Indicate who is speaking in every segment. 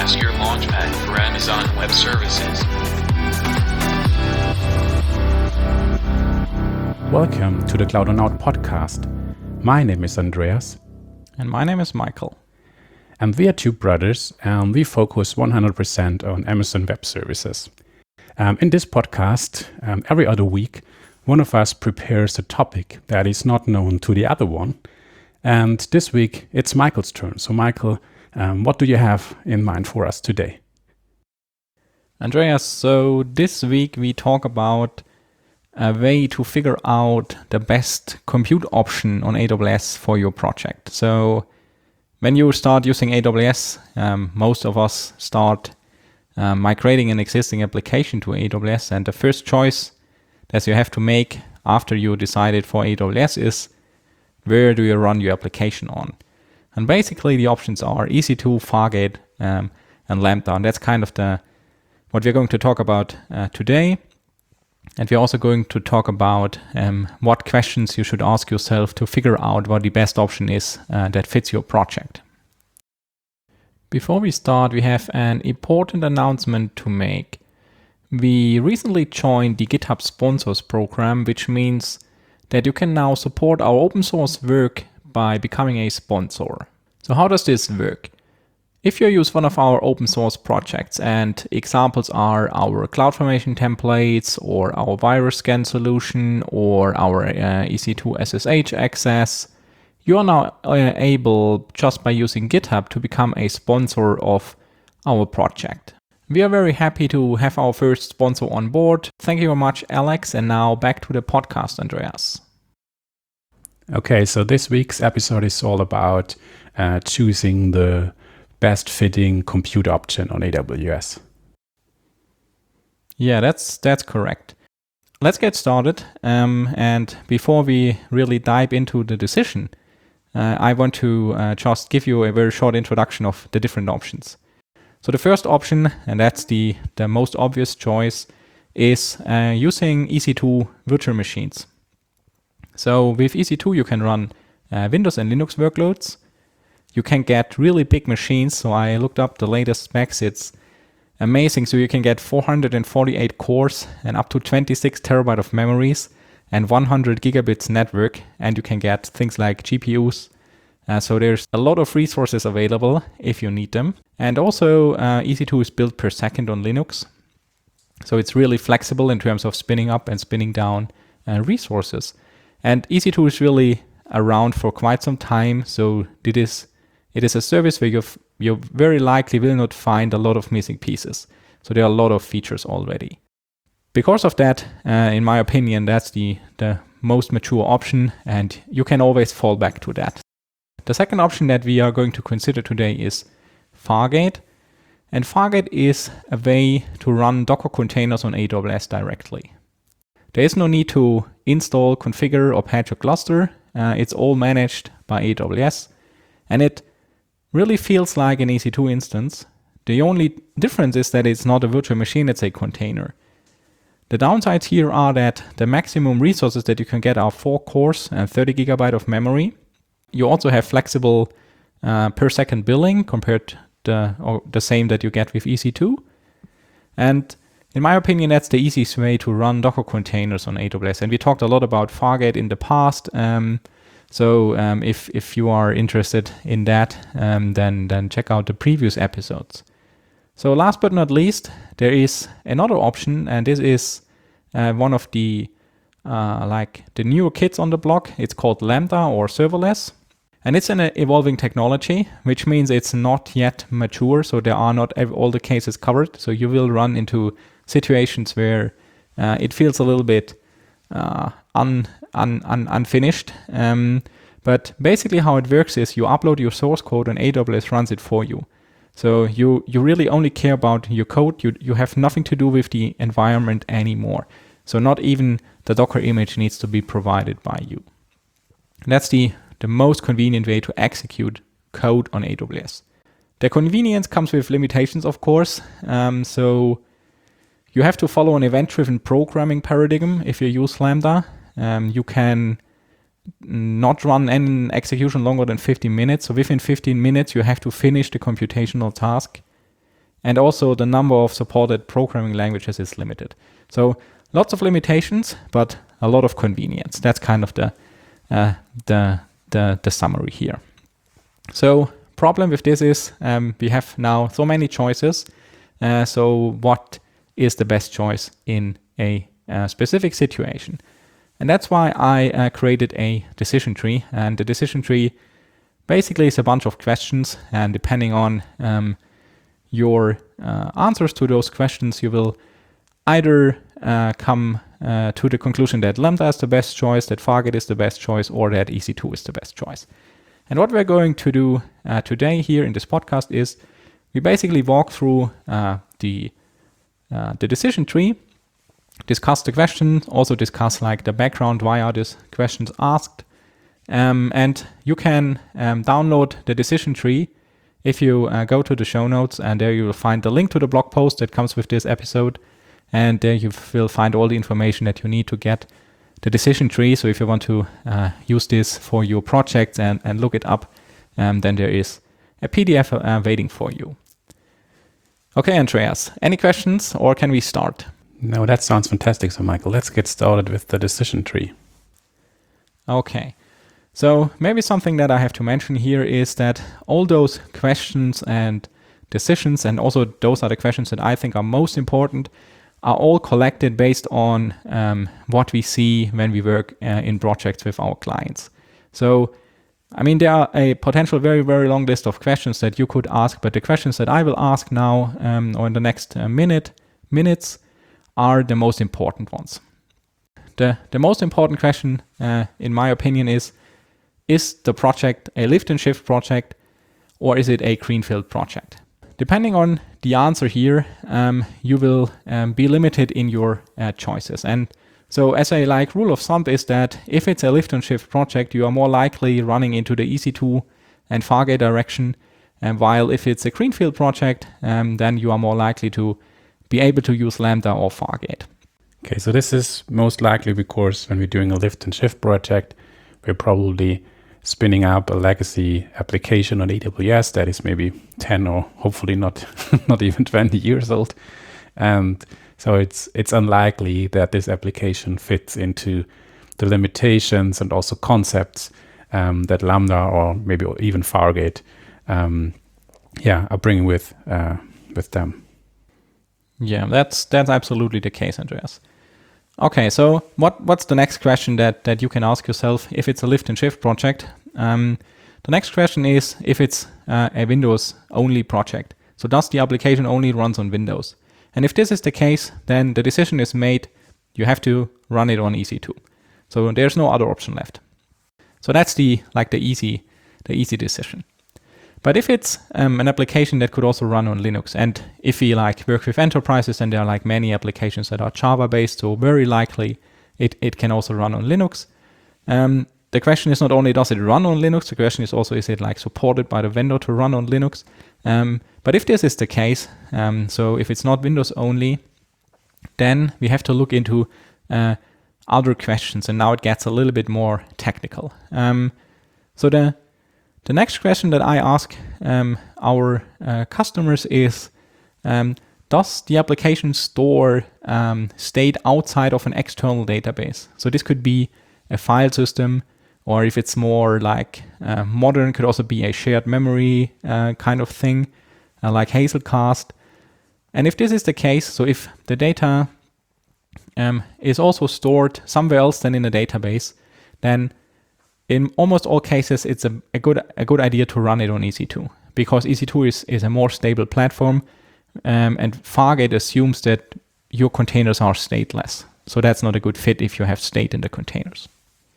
Speaker 1: Podcast, your launchpad for Amazon Web Services.
Speaker 2: Welcome to the Cloud on Out podcast. My name is Andreas.
Speaker 3: And my name is Michael.
Speaker 2: And we are two brothers, and we focus 100% on Amazon Web Services. In this podcast, every other week, one of us prepares a topic that is not known to the other one. And this week, it's Michael's turn. So Michael, what do you have in mind for us today?
Speaker 3: Andreas, so this week we talk about a way to figure out the best compute option on AWS for your project. So when you start using AWS, most of us start migrating an existing application to AWS. And the first choice that you have to make after you decided for AWS is where do you run your application on? And basically the options are EC2, Fargate, and Lambda. And that's kind of what we're going to talk about today. And we're also going to talk about what questions you should ask yourself to figure out what the best option is that fits your project. Before we start, we have an important announcement to make. We recently joined the GitHub Sponsors program, which means that you can now support our open source work by becoming a sponsor. So how does this work? If you use one of our open source projects, and examples are our CloudFormation templates or our virus scan solution or our EC2 SSH access, you are now able, just by using GitHub, to become a sponsor of our project. We are very happy to have our first sponsor on board. Thank you very much, Alex. And now back to the podcast, Andreas.
Speaker 2: Okay, so this week's episode is all about choosing the best fitting compute option on AWS.
Speaker 3: Yeah, that's correct. Let's get started. And before we really dive into the decision, I want to just give you a very short introduction of the different options. So the first option, and that's the most obvious choice, is using EC2 virtual machines. So with EC2, you can run Windows and Linux workloads. You can get really big machines. So I looked up the latest specs. It's amazing. So you can get 448 cores and up to 26 terabyte of memories and 100 gigabits network. And you can get things like GPUs. So there's a lot of resources available if you need them. And also EC2 is built per second on Linux. So it's really flexible in terms of spinning up and spinning down resources. And EC2 is really around for quite some time. So it is a service where you very likely will not find a lot of missing pieces. So there are a lot of features already. Because of that, in my opinion, that's the most mature option, and you can always fall back to that. The second option that we are going to consider today is Fargate. And Fargate is a way to run Docker containers on AWS directly. There is no need to install, configure, or patch a cluster. It's all managed by AWS. And it really feels like an EC2 instance. The only difference is that it's not a virtual machine, it's a container. The downsides here are that the maximum resources that you can get are 4 cores and 30 gigabyte of memory. You also have flexible per second billing compared to the same that you get with EC2. And in my opinion, that's the easiest way to run Docker containers on AWS. And we talked a lot about Fargate in the past. So if you are interested in that, then check out the previous episodes. So last but not least, there is another option, and this is one of the newer kids on the block. It's called Lambda or serverless. And it's an evolving technology, which means it's not yet mature. So there are not all the cases covered. So you will run into situations where it feels a little bit unfinished. But basically how it works is you upload your source code and AWS runs it for you. So you really only care about your code. You have nothing to do with the environment anymore. So not even the Docker image needs to be provided by you. And that's the most convenient way to execute code on AWS. The convenience comes with limitations, of course. So you have to follow an event-driven programming paradigm if you use Lambda. You can not run any execution longer than 15 minutes. So within 15 minutes, you have to finish the computational task. And also the number of supported programming languages is limited. So lots of limitations, but a lot of convenience. That's kind of the summary here. So problem with this is we have now so many choices. So what is the best choice in a specific situation? And that's why I created a decision tree. And the decision tree basically is a bunch of questions. And depending on your answers to those questions, you will either come to the conclusion that Lambda is the best choice, that Fargate is the best choice, or that EC2 is the best choice. And what we're going to do today here in this podcast is we basically walk through the decision tree, discuss the question, also discuss like the background, why are these questions asked. And you can download the decision tree if you go to the show notes, and there you will find the link to the blog post that comes with this episode. And there you will find all the information that you need to get the decision tree. So if you want to use this for your projects and look it up, then there is a PDF waiting for you. Okay, Andreas, any questions or can we start?
Speaker 2: No, that sounds fantastic. So Michael, let's get started with the decision tree.
Speaker 3: Okay. So maybe something that I have to mention here is that all those questions and decisions, and also those are the questions that I think are most important, are all collected based on what we see when we work in projects with our clients. So, I mean, there are a potential very, very long list of questions that you could ask, but the questions that I will ask now or in the next minutes are the most important ones. The most important question, in my opinion, is the project a lift and shift project, or is it a greenfield project? Depending on the answer here, you will be limited in your choices. And so as a rule of thumb is that if it's a lift and shift project, you are more likely running into the EC2 and Fargate direction. And while if it's a greenfield project, then you are more likely to be able to use Lambda or Fargate.
Speaker 2: Okay, so this is most likely because when we're doing a lift and shift project, we're probably spinning up a legacy application on AWS that is maybe 10 or hopefully not even 20 years old. And so it's unlikely that this application fits into the limitations and also concepts that Lambda or maybe even Fargate are bringing with them.
Speaker 3: Yeah, that's absolutely the case, Andreas. Okay, so what's the next question that you can ask yourself if it's a lift and shift project? The next question is if it's a Windows-only project. So does the application only runs on Windows? And if this is the case, then the decision is made, you have to run it on EC2. So there's no other option left. So that's the easy decision. But if it's an application that could also run on Linux, and if we work with enterprises, and there are many applications that are Java-based, so very likely it can also run on Linux. The question is not only does it run on Linux, the question is also is it supported by the vendor to run on Linux. But if this is the case, so if it's not Windows only, then we have to look into other questions, and now it gets a little bit more technical. So the next question that I ask our customers is, does the application store state outside of an external database? So this could be a file system, or if it's more modern, could also be a shared memory kind of thing, like Hazelcast. And if this is the case, so if the data is also stored somewhere else than in a database, then in almost all cases, it's a good idea to run it on EC2, because EC2 is a more stable platform, and Fargate assumes that your containers are stateless. So that's not a good fit if you have state in the containers.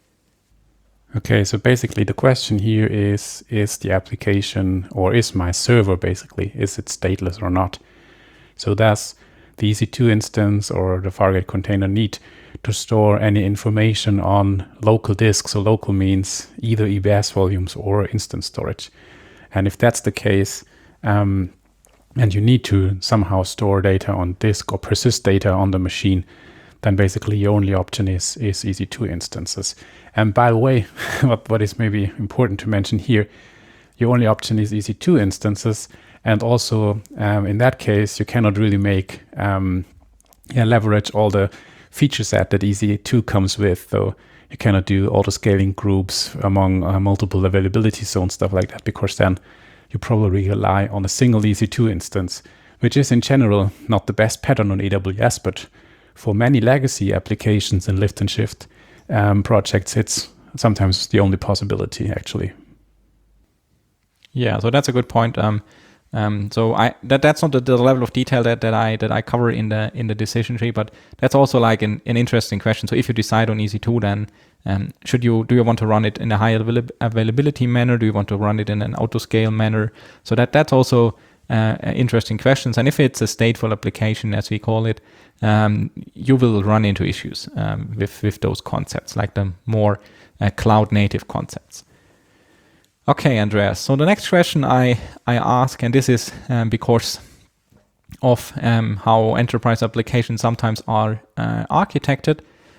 Speaker 2: Okay, so basically the question here is the application, or is my server basically, is it stateless or not? So does the EC2 instance or the Fargate container need to store any information on local disk? So local means either EBS volumes or instance storage. And if that's the case, and you need to somehow store data on disk or persist data on the machine, then basically your only option is EC2 instances. And by the way, what is maybe important to mention here, your only option is EC2 instances, And also, in that case, you cannot really leverage all the feature set that EC2 comes with. So you cannot do auto-scaling groups among multiple availability zones, stuff like that, because then you probably rely on a single EC2 instance, which is in general not the best pattern on AWS, but for many legacy applications and lift and shift projects, it's sometimes the only possibility, actually.
Speaker 3: Yeah, so that's a good point. So that's not the level of detail that I cover in the decision tree, but that's also like an interesting question. So if you decide on EC2, then do you want to run it in a high availability manner? Do you want to run it in an auto scale manner? So that's also interesting questions. And if it's a stateful application, as we call it, you will run into issues with those concepts, like the more cloud native concepts. Okay, Andreas. So the next question I ask, and this is because of how enterprise applications sometimes are architected.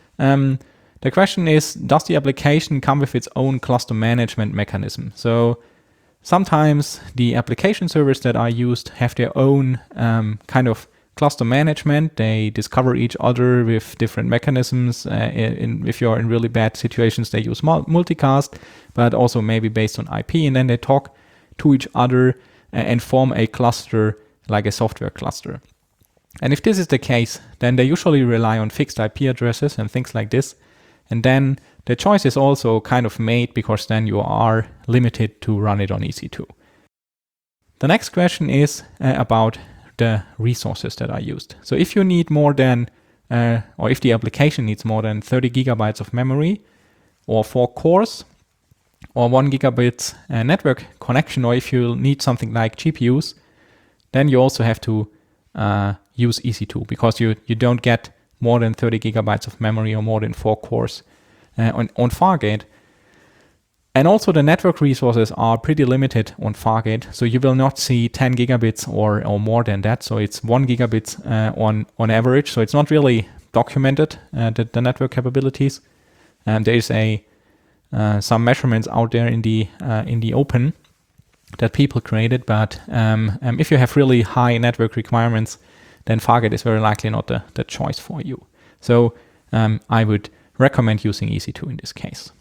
Speaker 3: The question is, does the application come with its own cluster management mechanism? So sometimes the application servers that are used have their own kind of cluster management. They discover each other with different mechanisms. If you're in really bad situations, they use multicast, but also maybe based on IP, and then they talk to each other and form a cluster, like a software cluster. And if this is the case, then they usually rely on fixed IP addresses and things like this. And then the choice is also kind of made, because then you are limited to run it on EC2. The next question is about the resources that are used. So if you need more than, or if the application needs more than 30 gigabytes of memory, or 4 cores, or 1 gigabit network connection, or if you need something like GPUs, then you also have to use EC2, because you don't get more than 30 gigabytes of memory or more than 4 cores on Fargate. And also the network resources are pretty limited on Fargate, so you will not see 10 gigabits or more than that. So it's 1 gigabit on average. So it's not really documented, the network capabilities. And there is some measurements out there in the open that people created. But if you have really high network requirements, then Fargate is very likely not the choice for you. So I would recommend using EC2 in this case.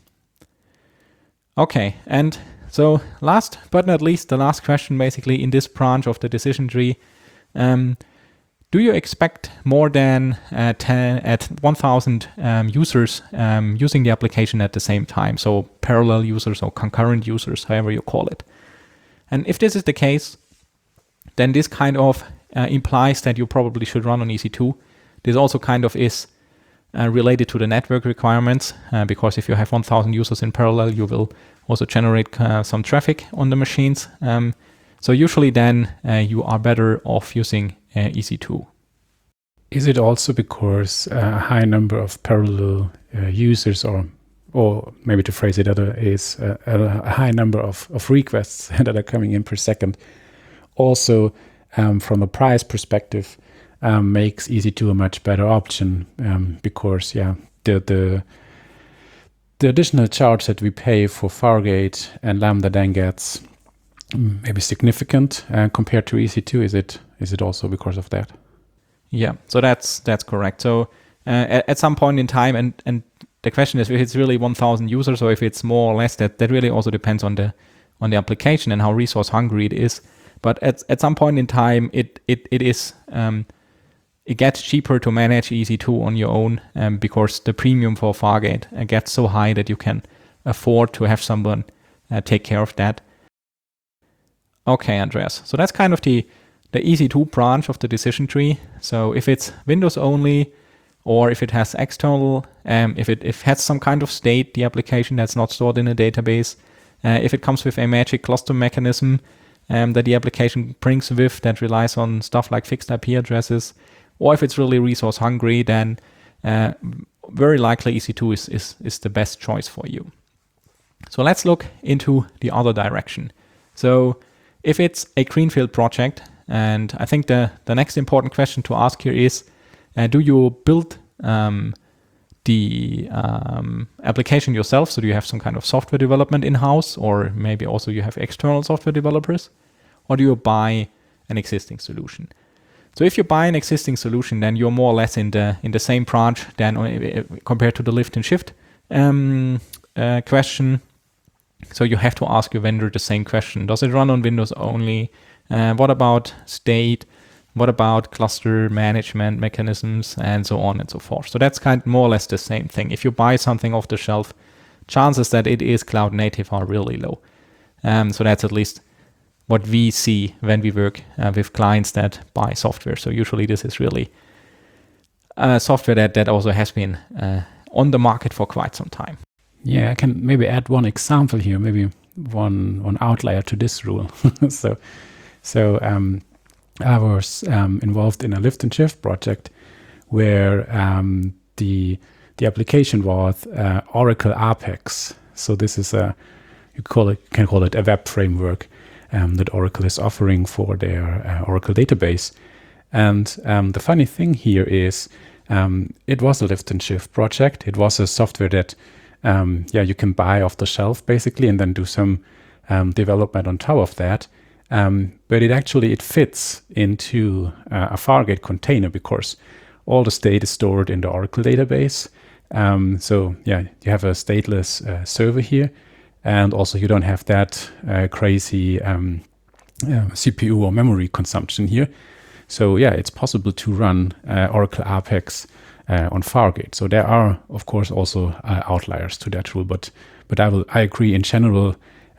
Speaker 3: Okay, and so last but not least, the last question basically in this branch of the decision tree, do you expect more than 1,000 users using the application at the same time? So parallel users or concurrent users, however you call it. And if this is the case, then this kind of implies that you probably should run on EC2. This also kind of is related to the network requirements, because if you have 1,000 users in parallel, you will also generate some traffic on the machines. So usually then you are better off using EC2.
Speaker 2: Is it also because a high number of parallel users, or maybe to phrase it other, is a high number of requests that are coming in per second, also from a price perspective, makes EC2 a much better option, because the additional charge that we pay for Fargate and Lambda then gets maybe significant compared to EC2. Is it also because of that?
Speaker 3: Yeah, so that's correct. So at some point in time, and the question is if it's really 1,000 users or if it's more or less, that really also depends on the application and how resource hungry it is. But at some point in time, it is it gets cheaper to manage EC2 on your own, because the premium for Fargate gets so high that you can afford to have someone take care of that. Okay, Andreas. So that's kind of the EC2 branch of the decision tree. So if it's Windows only, or if it has external, if it has some kind of state, the application that's not stored in a database, if it comes with a magic cluster mechanism that the application brings with that relies on stuff like fixed IP addresses, or if it's really resource hungry, then very likely EC2 is the best choice for you. So let's look into the other direction. So if it's a greenfield project, and I think the next important question to ask here is, do you build the application yourself? So do you have some kind of software development in-house, or maybe also you have external software developers? or do you buy an existing solution? So if you buy an existing solution, then you're more or less in the same branch than compared to the lift and shift question. So you have to ask your vendor the same question. Does it run on Windows only? What about state? What about cluster management mechanisms, and so on and so forth? So that's kind of more or less the same thing. If you buy something off the shelf, chances that it is cloud native are really low. So that's at least what we see when we work with clients that buy software. So usually this is really software that also has been on the market for quite some time.
Speaker 2: Yeah, I can maybe add one example here, maybe one outlier to this rule. So I was involved in a lift and shift project where the application was Oracle Apex. So this is you can call it a web framework that Oracle is offering for their Oracle database. And the funny thing here is it was a lift and shift project. It was a software that you can buy off the shelf basically, and then do some development on top of that. But it fits into a Fargate container because all the state is stored in the Oracle database. So you have a stateless server here, and also you don't have that crazy CPU or memory consumption here. So it's possible to run Oracle Apex on Fargate. So there are, of course, also outliers to that rule, but I agree in general.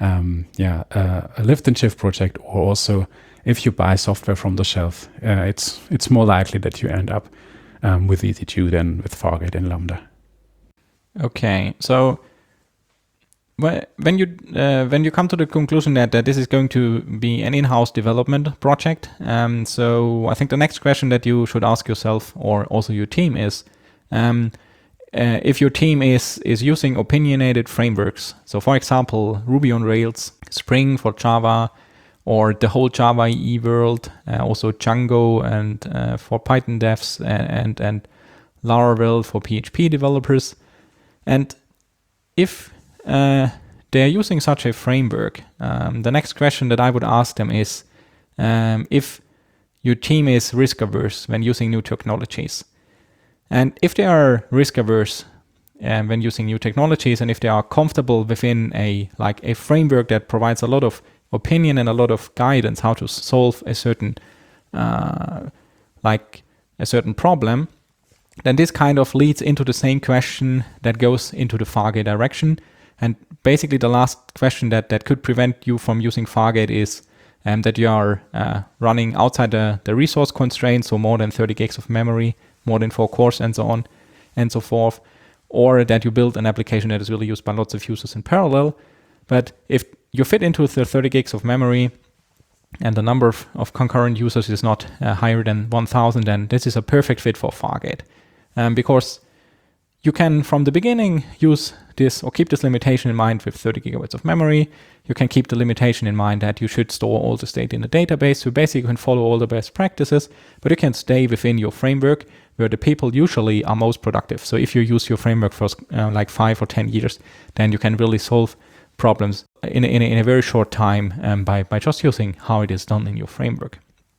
Speaker 2: A lift and shift project, or also if you buy software from the shelf, it's more likely that you end up with EC2 than with Fargate and Lambda. Okay, so when you come to the conclusion that this is going to be an in-house development project, so I think the next question that you should ask yourself, or also your team, is if your team is using opinionated frameworks. So for example, Ruby on Rails, Spring for Java, or the whole Java EE world, also Django and for Python devs, and Laravel for PHP developers. And if they're using such a framework, the next question that I would ask them is if your team is risk averse when using new technologies. And if they are risk averse when using new technologies, and if they are comfortable within a framework that provides a lot of opinion and a lot of guidance how to solve a certain problem, then this kind of leads into the same question that goes into the Fargate direction. And basically the last question that could prevent you from using Fargate is that you are running outside the resource constraints, so more than 30 gigs of memory, more than 4 cores, and so on and so forth, or that you build an application that is really used by lots of users in parallel. But if you fit into the 30 gigs of memory and the number of concurrent users is not higher than 1,000, then this is a perfect fit for Fargate. Because you can, from the beginning, use this or keep this limitation in mind with 30 gigabytes of memory. You can keep the limitation in mind that you should store all the state in the database. So basically you can follow all the best practices, but you can stay within your framework where the people usually are most productive. So if you use your framework for 5 or 10 years, then you can really solve problems in a very short time by just using how it is done in your framework.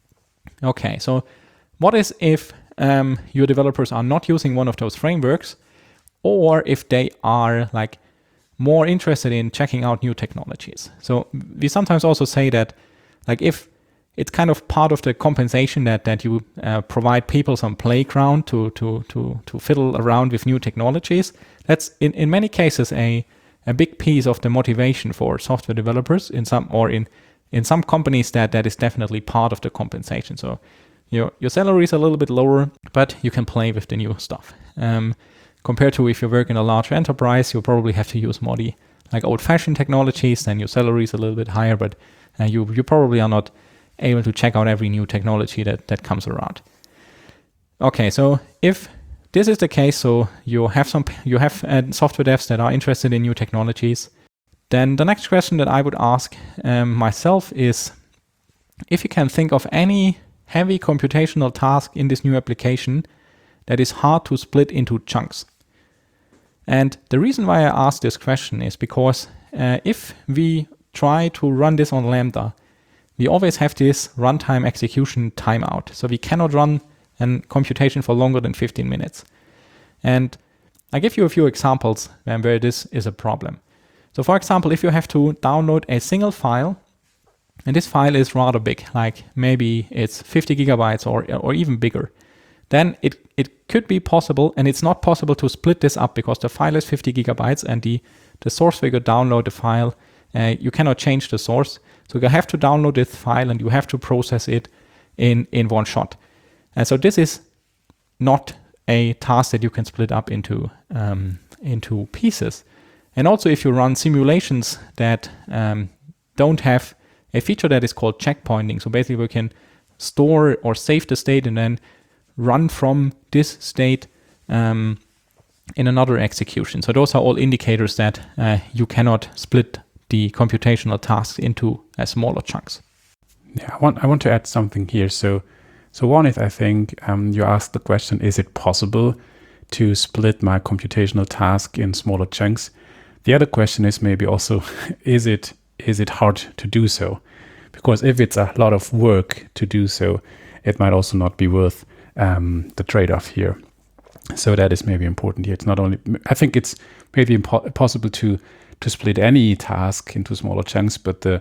Speaker 2: Okay, so what is if your developers are not using one of those frameworks, or if they are more interested in checking out new technologies? So we sometimes also say that if it's kind of part of the compensation that you provide people some playground to fiddle around with new technologies, that's in many cases a big piece of the motivation for software developers in some companies that is definitely part of the compensation. So your salary is a little bit lower, but you can play with the new stuff. Compared to if you work in a large enterprise, you'll probably have to use more the old-fashioned technologies, then your salary is a little bit higher, but you probably are not able to check out every new technology that comes around. Okay, so if this is the case, so you have software devs that are interested in new technologies, then the next question that I would ask myself is if you can think of any heavy computational task in this new application that is hard to split into chunks. And the reason why I ask this question is because if we try to run this on Lambda,
Speaker 3: we always have this runtime execution timeout. So we cannot run a computation for longer than 15 minutes. And I give you a few examples where this is a problem. So for example, if you have to download a single file, and this file is rather big, like maybe it's 50 gigabytes or even bigger, then it could be possible, and it's not possible to split this up because the file is 50 gigabytes and the source where you download the file, you cannot change the source. So you have to download this file and you have to process it in one shot. And so this is not a task that you can split up into pieces. And also if you run simulations that don't have a feature that is called checkpointing. So basically we can store or save the state and then run from this state in another execution. So those are all indicators that you cannot split the computational tasks into smaller chunks.
Speaker 2: Yeah, I want to add something here. So one is, I think you asked the question, is it possible to split my computational task in smaller chunks? The other question is maybe also, is it hard to do so? Because if it's a lot of work to do so, it might also not be worth the trade-off here. So that is maybe important here. It's not only, I think it's maybe possible to split any task into smaller chunks, but the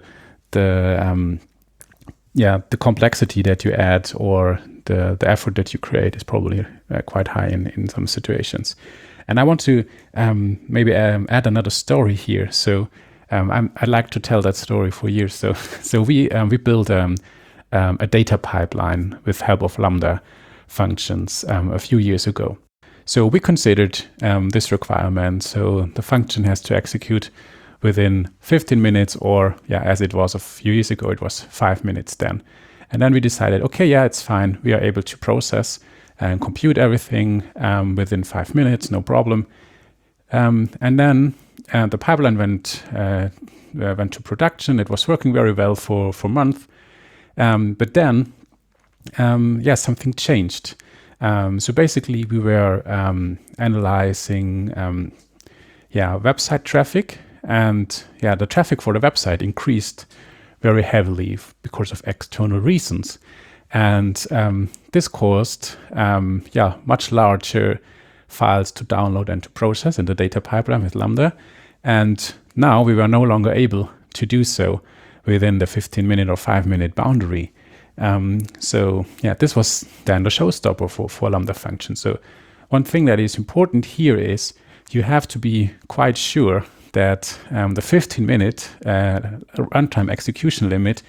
Speaker 2: complexity that you add or the effort that you create is probably quite high in some situations. And I want to maybe add another story here. So I'd like to tell that story for years. So we built a data pipeline with help of Lambda functions a few years ago. So we considered this requirement. So the function has to execute within 15 minutes, or as it was a few years ago, it was 5 minutes then. And then we decided, okay, it's fine. We are able to process and compute everything within 5 minutes, no problem. And then the pipeline went to production. It was working very well for a month. But then, something changed. So basically, we were analyzing website traffic, and the traffic for the website increased very heavily because of external reasons. And this caused much larger files to download and to process in the data pipeline with Lambda. And now we were no longer able to do so within the 15-minute or 5-minute boundary. This was then the showstopper for Lambda function. So one thing that is important here is you have to be quite sure that the 15-minute runtime execution limit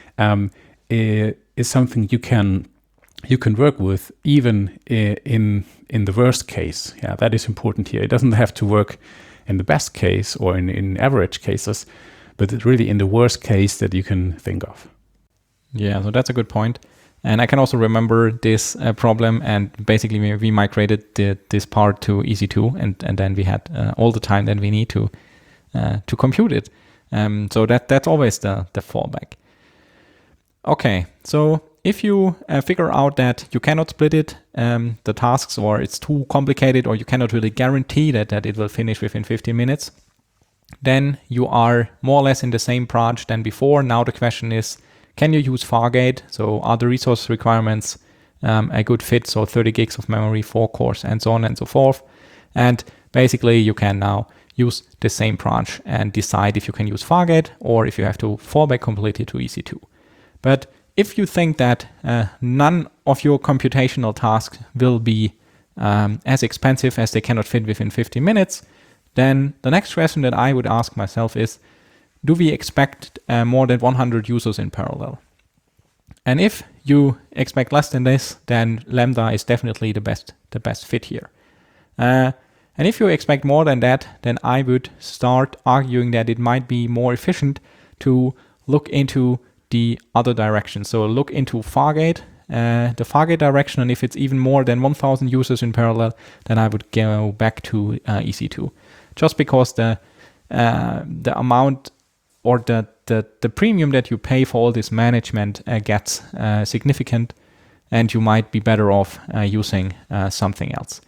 Speaker 2: is something you can work with even in the worst case. That is important here. It doesn't have to work in the best case or in average cases, but it's really in the worst case that you can think of.
Speaker 3: Yeah, so that's a good point. And I can also remember this problem, and basically we migrated this part to EC2, and then we had all the time that we need to compute it. So that's always the fallback. Okay, so if you figure out that you cannot split it, the tasks, or it's too complicated, or you cannot really guarantee that it will finish within 15 minutes, then you are more or less in the same branch than before. Now the question is, can you use Fargate? So are the resource requirements a good fit? So 30 gigs of memory, 4 cores, and so on and so forth. And basically you can now use the same branch and decide if you can use Fargate or if you have to fall back completely to EC2. But if you think that none of your computational tasks will be as expensive as they cannot fit within 15 minutes, then the next question that I would ask myself is, do we expect more than 100 users in parallel? And if you expect less than this, then Lambda is definitely the best fit here. And if you expect more than that, then I would start arguing that it might be more efficient to look into the other direction. So look into Fargate, the Fargate direction, and if it's even more than 1,000 users in parallel, then I would go back to EC2. Just because the amount or the premium that you pay for all this management gets significant, and you might be better off using something else.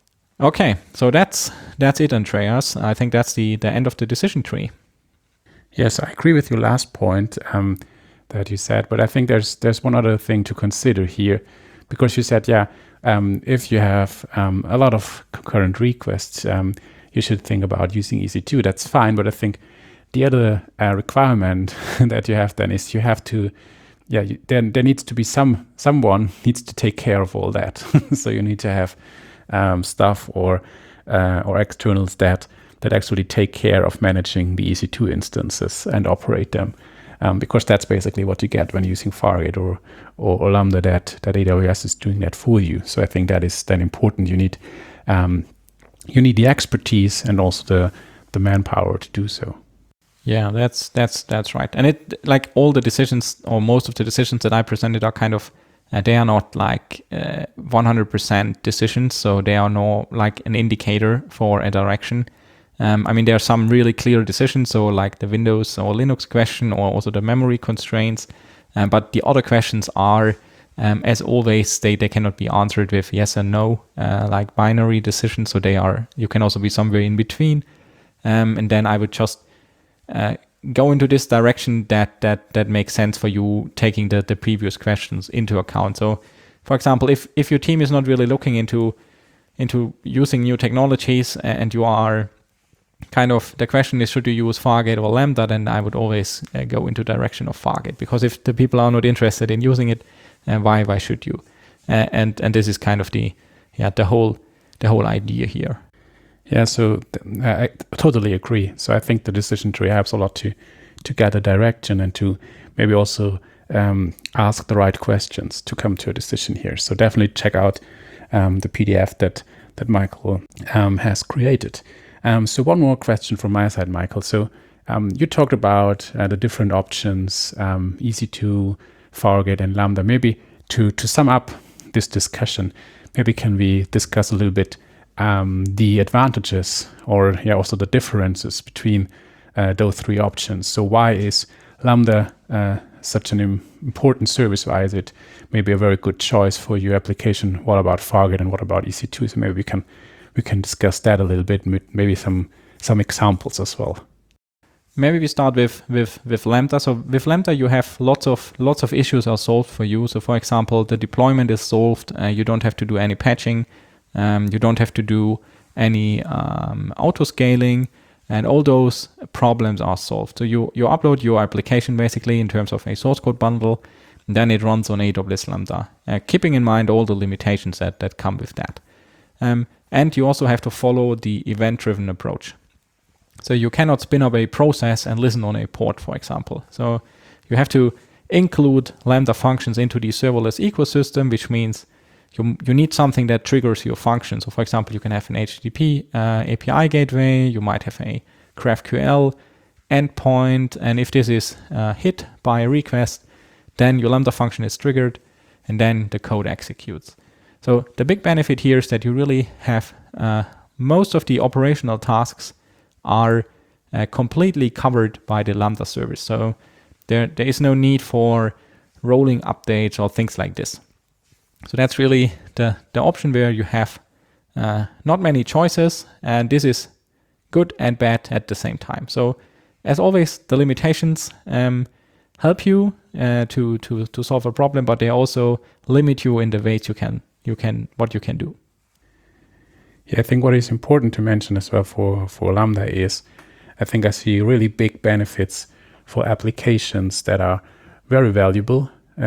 Speaker 3: Okay, so that's it, Andreas. I think that's the end of the decision tree.
Speaker 2: Yes, I agree with your last point that you said, but I think there's one other thing to consider here, because you said, if you have a lot of concurrent requests, you should think about using EC2. That's fine, but I think the other requirement that you have then is you have to, then there needs to be someone needs to take care of all that. So you need to have staff or externals that actually take care of managing the EC2 instances and operate them, because that's basically what you get when using Fargate or Lambda. That AWS is doing that for you. So I think that is then important. You need the expertise and also the manpower to do so.
Speaker 3: Yeah, that's right. And it, like, all the decisions, or most of the decisions that I presented, are kind of they are not like 100% decisions. So they are more like an indicator for a direction. I mean, there are some really clear decisions, so like the Windows or Linux question, or also the memory constraints. But the other questions are, as always, they cannot be answered with yes and no, like binary decisions. So you can also be somewhere in between. And then I would just go into this direction that makes sense for you, taking the previous questions into account. So, for example, if your team is not really looking into using new technologies, and you are kind of, the question is, should you use Fargate or Lambda, then I would always go into direction of Fargate, because if the people are not interested in using it, why should you? And this is kind of the whole idea here.
Speaker 2: Yeah, so I totally agree. So I think the decision tree helps a lot to get a direction and to maybe also ask the right questions to come to a decision here. So definitely check out the PDF that Michael has created. So one more question from my side, Michael. So you talked about the different options, EC2, Fargate, and Lambda. Maybe to sum up this discussion, maybe can we discuss a little bit the advantages, or also the differences between those three options. So why is Lambda such an important service? Why is it maybe a very good choice for your application? What about Fargate and what about EC2? So maybe we can discuss that a little bit, maybe some examples as well.
Speaker 3: Maybe we start with Lambda. So with Lambda, you have lots of issues are solved for you. So for example, the deployment is solved. You don't have to do any patching. You don't have to do any auto scaling, and all those problems are solved. So you upload your application basically in terms of a source code bundle, and then it runs on AWS Lambda, keeping in mind all the limitations that come with that. And you also have to follow the event-driven approach. So you cannot spin up a process and listen on a port, for example. So you have to include Lambda functions into the serverless ecosystem, which means you need something that triggers your function. So for example, you can have an HTTP API gateway, you might have a GraphQL endpoint, and if this is hit by a request, then your Lambda function is triggered, and then the code executes. So the big benefit here is that you really have most of the operational tasks are completely covered by the Lambda service. So there is no need for rolling updates or things like this. So that's really the option where you have not many choices, and this is good and bad at the same time. So as always, the limitations help you to solve a problem, but they also limit you in the ways you can do.
Speaker 2: Yeah, I think what is important to mention as well for Lambda is, I think I see really big benefits for applications that are very valuable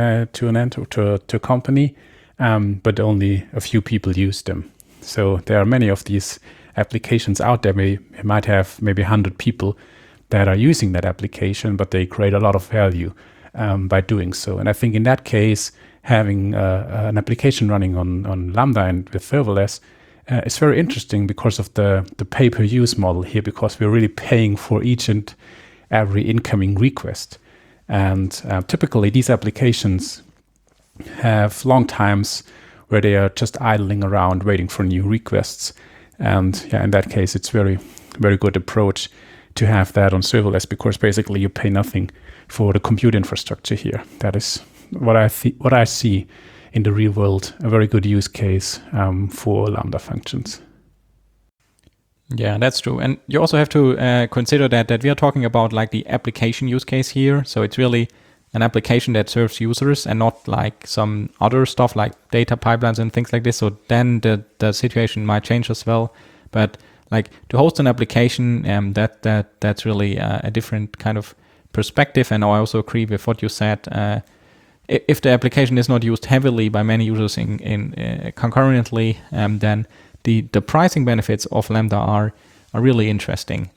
Speaker 2: to a company, but only a few people use them. So there are many of these applications out there. We might have maybe 100 people that are using that application, but they create a lot of value by doing so. And I think in that case, having an application running on Lambda and with serverless is very interesting because of the pay-per-use model here, because we're really paying for each and every incoming request. And typically these applications have long times where they are just idling around waiting for new requests. And in that case, it's very, very good approach to have that on serverless, because basically you pay nothing for the compute infrastructure here. That is what I see in the real world, a very good use case for Lambda functions.
Speaker 3: Yeah, that's true. And you also have to consider that we are talking about like the application use case here. So it's really an application that serves users and not like some other stuff like data pipelines and things like this. So then the situation might change as well. But like to host an application, that's really a different kind of perspective. And I also agree with what you said. If the application is not used heavily by many users in concurrently, then the pricing benefits of Lambda are really interesting.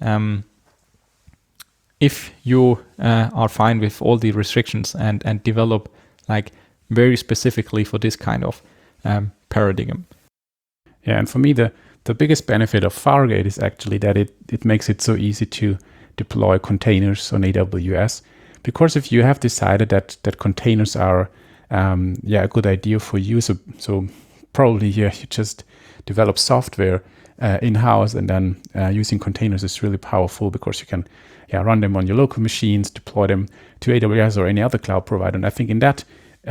Speaker 3: If you are fine with all the restrictions and develop like very specifically for this kind of paradigm.
Speaker 2: Yeah, and for me, the biggest benefit of Fargate is actually that it makes it so easy to deploy containers on AWS. Because if you have decided that containers are a good idea for you, so probably you just develop software in-house, and then using containers is really powerful because you can run them on your local machines, deploy them to AWS or any other cloud provider. And I think in that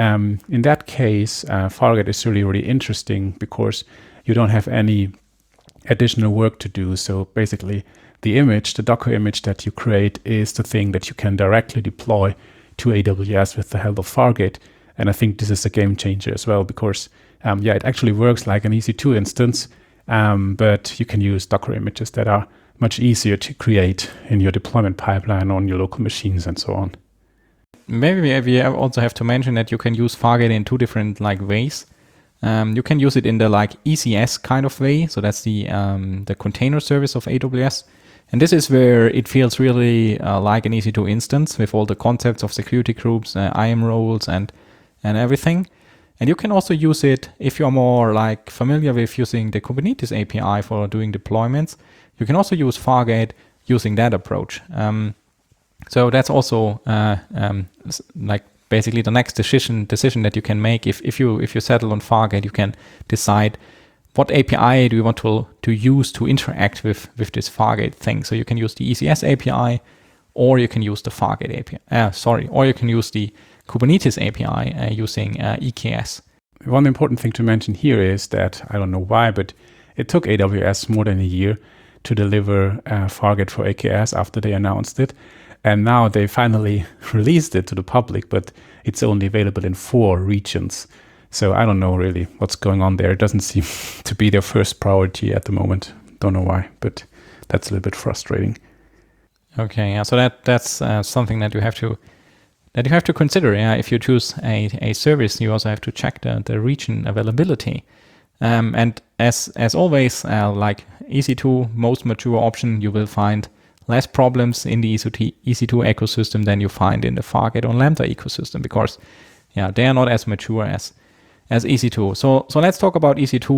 Speaker 2: case, Fargate is really, really interesting because you don't have any additional work to do. So basically, the Docker image that you create is the thing that you can directly deploy to AWS with the help of Fargate. And I think this is a game changer as well because, it actually works like an EC2 instance, but you can use Docker images that are much easier to create in your deployment pipeline on your local machines and so on.
Speaker 3: Maybe we also have to mention that you can use Fargate in two different like ways. You can use it in the like ECS kind of way. So that's the container service of AWS. And this is where it feels really like an EC2 instance with all the concepts of security groups, IAM roles and everything. And you can also use it if you're more like familiar with using the Kubernetes API for doing deployments. You can also use Fargate using that approach. So that's also like basically the next decision that you can make. If you settle on Fargate, you can decide what API do you want to use to interact with this Fargate thing. So you can use the ECS API, or you can use the Fargate API. Or you can use the Kubernetes API using EKS.
Speaker 2: One important thing to mention here is that, I don't know why, but it took AWS more than a year to deliver Fargate for AKS after they announced it. And now they finally released it to the public, but it's only available in 4 regions. So I don't know really what's going on there. It doesn't seem to be their first priority at the moment. Don't know why, but that's a little bit frustrating.
Speaker 3: Okay, yeah. So that's something that you have to consider. Yeah, if you choose a service, you also have to check the region availability. And as always, like EC2, most mature option, you will find less problems in the EC2 ecosystem than you find in the Fargate or Lambda ecosystem because, they are not as mature as EC2. So let's talk about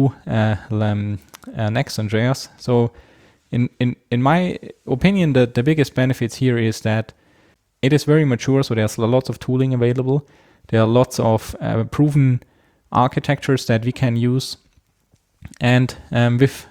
Speaker 3: EC2 next, Andreas. So in my opinion, the biggest benefits here is that it is very mature. So there's lots of tooling available. There are lots of proven architectures that we can use, and with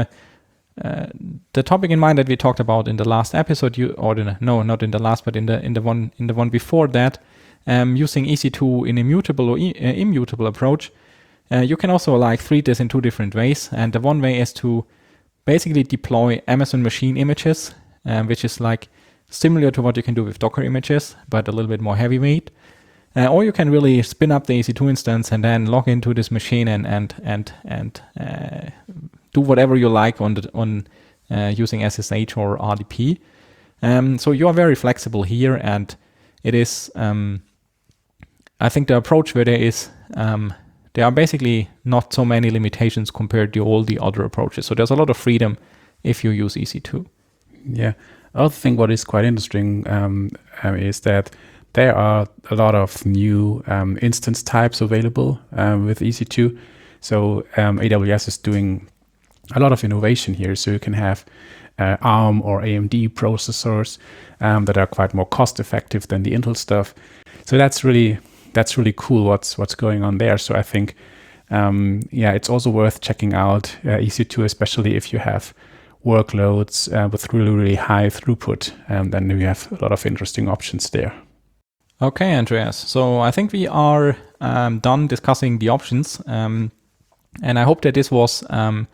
Speaker 3: the topic in mind that we talked about in the last episode, not in the last, but in the one before that, using EC2 in immutable or immutable approach, you can also like treat this in 2 different ways. And the one way is to basically deploy Amazon machine images, which is like similar to what you can do with Docker images, but a little bit more heavyweight. Or you can really spin up the EC2 instance and then log into this machine and do whatever you like on using SSH or RDP. So you are very flexible here, and it is I think the approach where there are basically not so many limitations compared to all the other approaches. So there's a lot of freedom if you use EC2.
Speaker 2: Yeah, I also think what is quite interesting is that there are a lot of new instance types available with EC2. So AWS is doing a lot of innovation here. So you can have ARM or AMD processors that are quite more cost effective than the Intel stuff. So that's really cool what's going on there. So I think it's also worth checking out EC2, especially if you have workloads with really, really high throughput. Then you have a lot of interesting options there.
Speaker 3: Okay, Andreas. So I think we are done discussing the options. And I hope that this was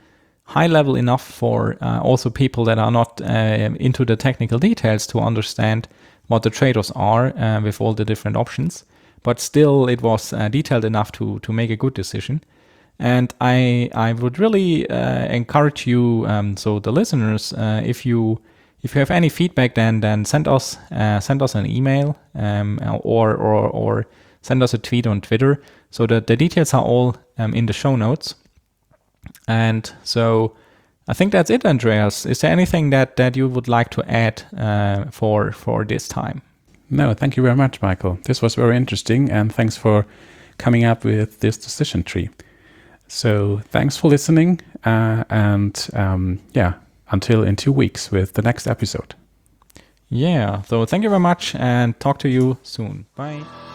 Speaker 3: high level enough for also people that are not into the technical details to understand what the trade-offs are with all the different options. But still, it was detailed enough to make a good decision. And I would really encourage you, so the listeners, if you have any feedback, then send us an email or send us a tweet on Twitter. So that the details are all in the show notes. And so I think that's it, Andreas. Is there anything that you would like to add for this time?
Speaker 2: No, thank you very much, Michael. This was very interesting, and thanks for coming up with this decision tree. So thanks for listening, until in 2 weeks with the next episode.
Speaker 3: Yeah, so thank you very much, and talk to you soon. Bye.